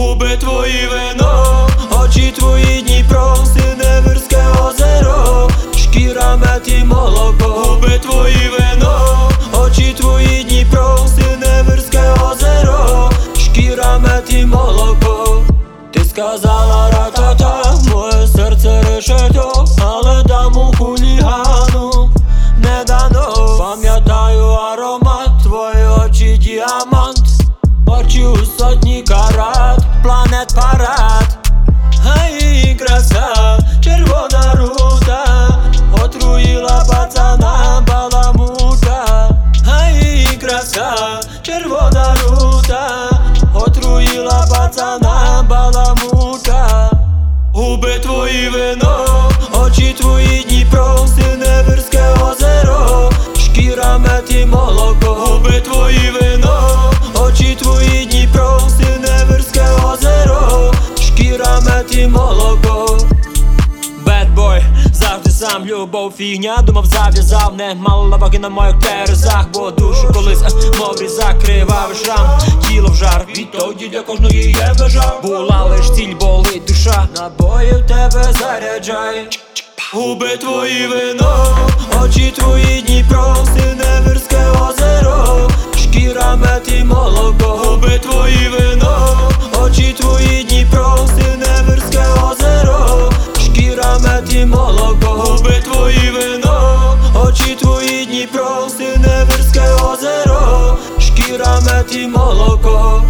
Губи твої вино, очі твої Дніпро, Синевирське озеро, шкіра мед і молоко. Губи твої вино, очі твої Дніпро, Синевирське озеро, шкіра мед і молоко. Ти сказала ра-та-та, моє серце решето, але даму хулігану не дано. Пам'ятаю аромат, твої очі діамант, очі у сотні карат, планет парад. А її краса, червона рута, отруїла пацана баламута. А її краса, червона рута, отруїла пацана баламута. Губи твої вино, очі твої Дніпро, Синевирське озеро, шкіра мед і молоко. Губи твої вино, очі твої Дніпро, Синевирське озеро, шкіра мед і молоко. Бедбой, завжди сам, любов фігня, думав зав'язав, не мало ваги на моїх терезах, бо душу колись мов різак, кривавий шрам, тіло в жар, відтоді для кожної є бажа. Була лиш ціль, болить душа, набої в тебе заряджай. Губи твої вино, очі твої Дніпро, Синевирське озеро, шкіра мед і молоко. Губи твої вино, очі твої Дніпро, Синевирське озеро, шкіра мед і молоко. Губи твої вино, очі твої Дніпро, Синевирське озеро, шкіра мед і молоко.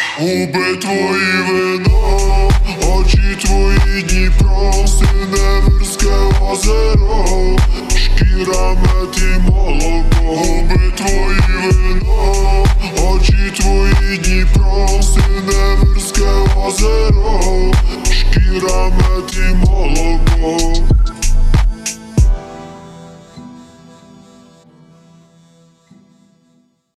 Губи твої вино, очі твої Дніпро, Синевирське